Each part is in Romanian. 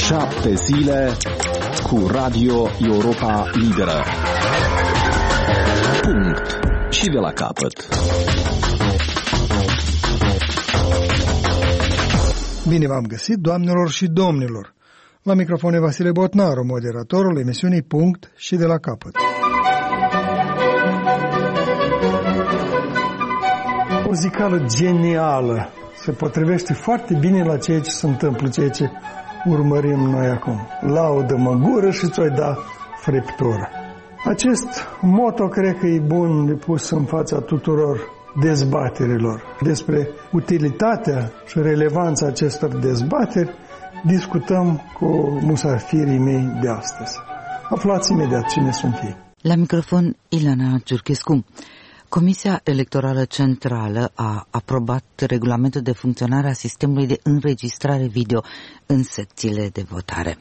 7 zile cu Radio Europa Liberă. Punct. Și de la capăt. Bine v-am găsit, doamnelor și domnilor. La microfon e Vasile Botnaru, moderatorul emisiunii Punct și de la capăt. O zicală genială se potrivește foarte bine la ceea ce se întâmplă, ceea ce urmărim noi acum. Laudă-mă gură și ți-o da friptură. Acest moto cred că e bun de pus în fața tuturor dezbaterilor. Despre utilitatea și relevanța acestor dezbateri discutăm cu musafirii mei de astăzi. Aflați imediat cine sunt ei. La microfon Ilana Ciurchescu. Comisia Electorală Centrală a aprobat regulamentul de funcționare a sistemului de înregistrare video în secțiile de votare.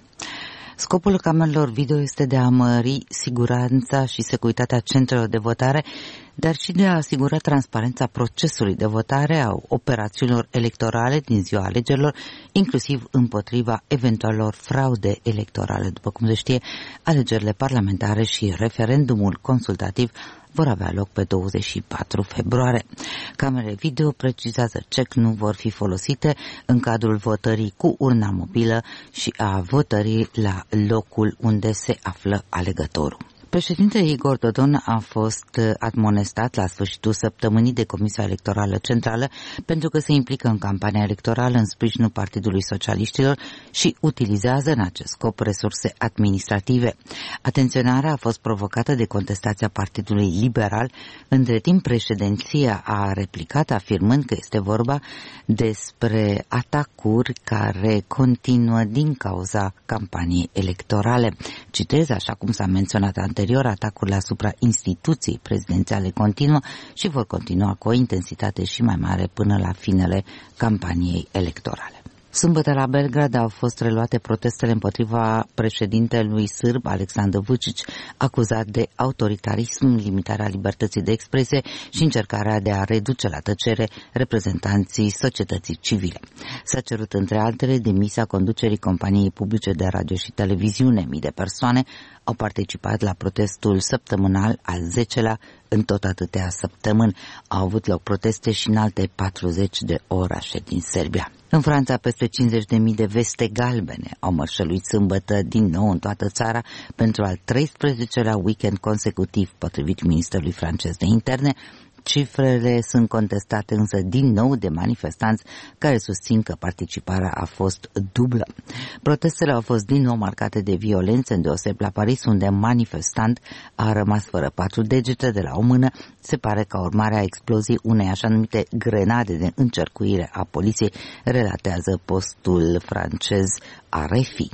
Scopul camerelor video este de a mări siguranța și securitatea centrelor de votare, dar și de a asigura transparența procesului de votare a operațiunilor electorale din ziua alegerilor, inclusiv împotriva eventualelor fraude electorale. După cum se știe, alegerile parlamentare și referendumul consultativ vor avea loc pe 24 februarie. Camerele video, precizează CEC, nu vor fi folosite în cadrul votării cu urna mobilă și a votării la locul unde se află alegătorul. Președintele Igor Dodon a fost admonestat la sfârșitul săptămânii de Comisia Electorală Centrală pentru că se implică în campania electorală în sprijinul Partidului Socialiștilor și utilizează în acest scop resurse administrative. Atenționarea a fost provocată de contestația Partidului Liberal. Între timp, președinția a replicat afirmând că este vorba despre atacuri care continuă din cauza campaniei electorale. Citez, așa cum s-a menționat anterior, atacurile asupra instituției prezidențiale continuă și vor continua cu o intensitate și mai mare până la finele campaniei electorale. Sâmbătă la Belgrad au fost reluate protestele împotriva președintelui sârb Aleksandar Vučić, acuzat de autoritarism, limitarea libertății de expresie și încercarea de a reduce la tăcere reprezentanții societății civile. S-a cerut între altele demisia conducerii companiei publice de radio și televiziune. Mii de persoane au participat la protestul săptămânal al 10-lea în tot atâtea săptămâni. Au avut loc proteste și în alte 40 de orașe din Serbia. În Franța, peste 50.000 de veste galbene au mărșăluit sâmbătă din nou în toată țara pentru al 13-lea weekend consecutiv, potrivit Ministerului francez de interne. Cifrele sunt contestate însă din nou de manifestanți care susțin că participarea a fost dublă. Protestele au fost din nou marcate de violențe, îndeosebi la Paris, unde manifestant a rămas fără 4 degete de la o mână, se pare ca urmare a exploziei unei așa numite grenade de încercuire a poliției, relatează postul francez RFI.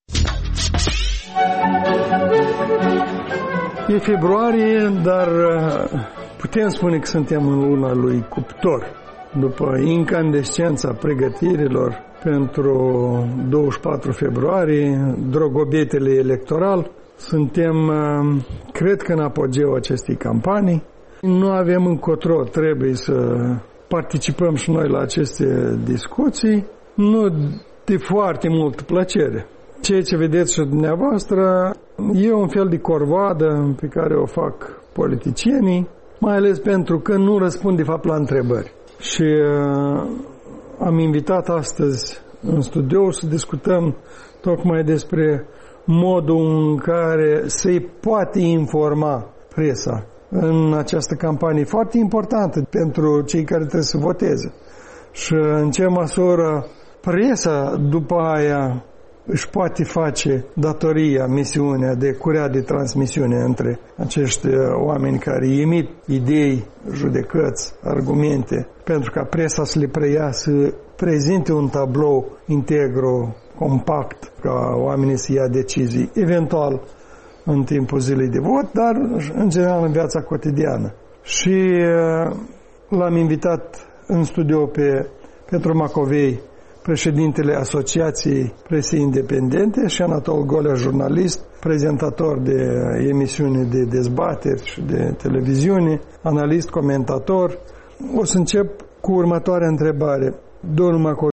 E februarie, dar putem spune că suntem în luna lui cuptor. După incandescența pregătirilor pentru 24 februarie, drogobetele electoral, suntem, cred că, în apogeul acestei campanii. Nu avem încotro, trebuie să participăm și noi la aceste discuții, nu de foarte multă plăcere. Ceea ce vedeți și dumneavoastră e un fel de corvoadă pe care o fac politicienii, mai ales pentru că nu răspund de fapt la întrebări. Și am invitat astăzi în studio să discutăm tocmai despre modul în care se poate informa presa în această campanie foarte importantă pentru cei care trebuie să voteze. Și în ce măsură presa după aia își poate face datoria, misiunea de curea de transmisiune între acești oameni care emit idei, judecăți, argumente, pentru ca presa să le preia, să prezinte un tablou integru, compact, ca oamenii să ia decizii, eventual în timpul zilei de vot, dar în general în viața cotidiană. Și l-am invitat în studio pe Petru Macovei, președintele Asociației Presei Independente, și Anatol Golea, jurnalist, prezentator de emisiuni de dezbateri și de televiziune, analist, comentator. O să încep cu următoarea întrebare. Domnul Macovei,